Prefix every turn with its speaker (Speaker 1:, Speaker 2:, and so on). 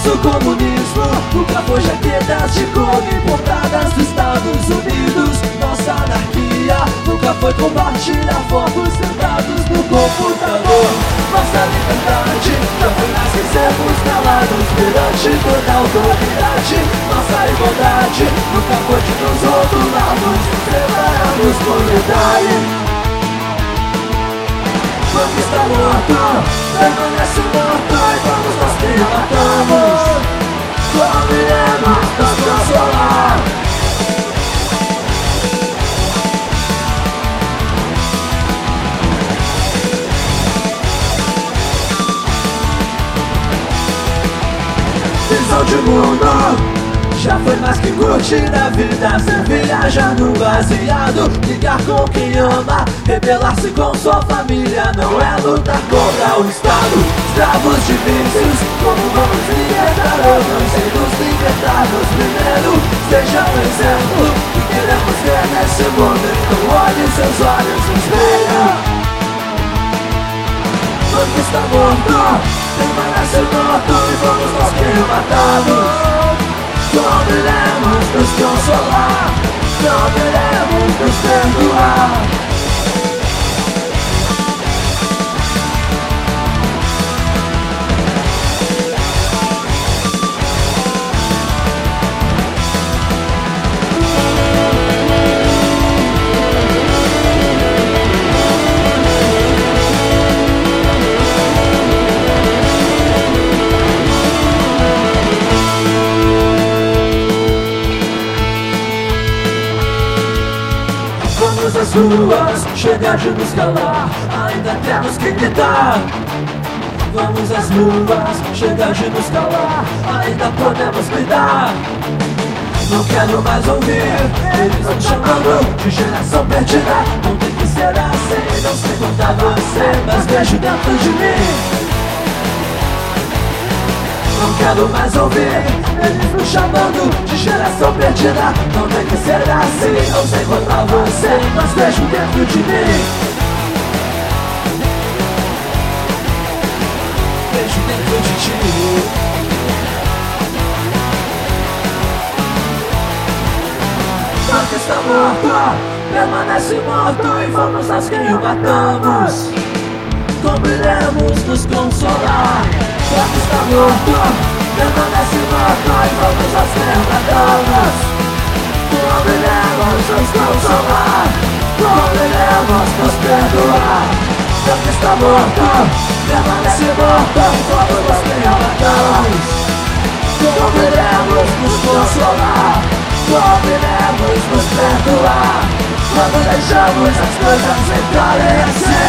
Speaker 1: nosso comunismo nunca foi jaquetas de couro importadas dos Estados Unidos. Nossa anarquia nunca foi compartilhar fotos sentados no computador. Nossa liberdade não foi mais que sermos calados perante toda a autoridade. Nossa igualdade nunca foi de nos rotularmos, separarmos por detalhe. Quando está morto, permanece morto e vamos nós que matamos. Como iremos nos consolar? Visão de mundo já foi mais que curtir a vida, ser viajando baseado, ligar com quem ama, rebelar-se com sua família. Não é lutar contra o Estado, escravos de vícios. Como vamos libertar outros sem nos libertarmos primeiro? Seja um exemplo que queremos ver nesse mundo. Então olhe seus olhos no espelho. Quando está morto, permanece morto e vamos nós que o matamos. Como iremos nos consolar? Como iremos nos perdoar? Vamos às ruas, chega de nos calar, ainda temos que gritar. Vamos às ruas, chega de nos calar, ainda podemos gritar. Não quero mais ouvir eles nos chamando de geração perdida. Não tem que ser assim, não sei contar você, mas vejo dentro de mim. Não quero mais ouvir eles nos chamando de geração perdida. Não tem que ser assim, não sei contar você, mas vejo dentro de mim. Vejo dentro de ti. Quando está morto, permanece morto e vamos nós quem o matamos. Como iremos nos consolar? Quando está morto, permanece morto e vamos nós quem o matamos. Como iremos nos consolar? Como iremos nos perdoar? Quando está morto, permanece morto e vamos nós quem o matamos. Como iremos nos consolar? Como iremos nos perdoar? Quando deixamos as coisas entrarem assim.